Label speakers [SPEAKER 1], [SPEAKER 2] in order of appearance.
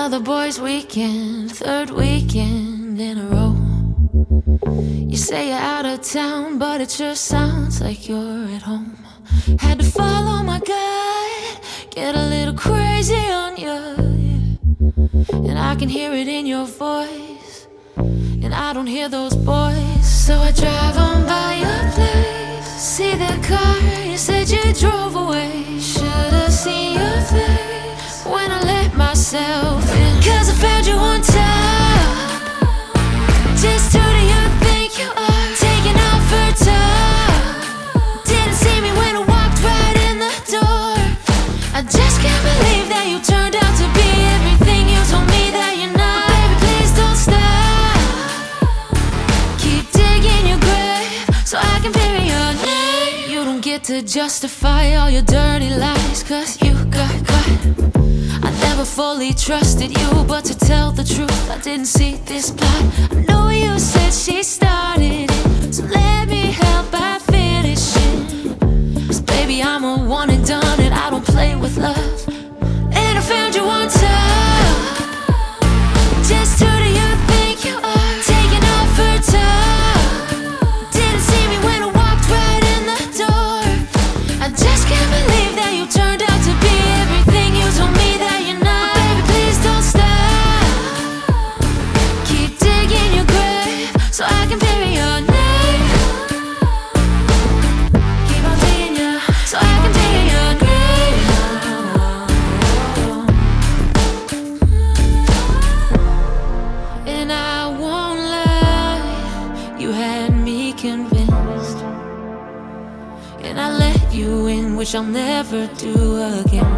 [SPEAKER 1] another boys' weekend, third weekend in a row. You say you're out of town, but it sure sounds like you're at home. Had to follow my gut, get a little crazy on you, and I can hear it in your voice, and I don't hear those boys. So I drive on by your place, see that car, you said you drove away. Should've seen your face when I let myself in, 'cause I found you on top. Just who do you think you are, taking off her top? Didn't see me when I walked right in the door. I just can't believe that you turned out to be everything you told me that you're not. Baby, please don't stop, keep digging your grave so I can bury your name. You don't get to justify all your dirty lies, 'cause you got caught. I never fully trusted you, but to tell the truth, I didn't see this plot. I know you said she started it, so let me help by finishing. 'Cause baby, I'm a one and done, and I don't play with love. And I found you on top. Just who do you think you are, taking off her top? Didn't see me when I walked right in the door. I just can't believe that you turned out to be everything you told me that you're not. Baby, please don't stop, keep digging your grave so I can bury your name. Keep on digging ya, so I can bury your grave. And I won't lie, you had me convinced, and I let you in, which I'll never do again.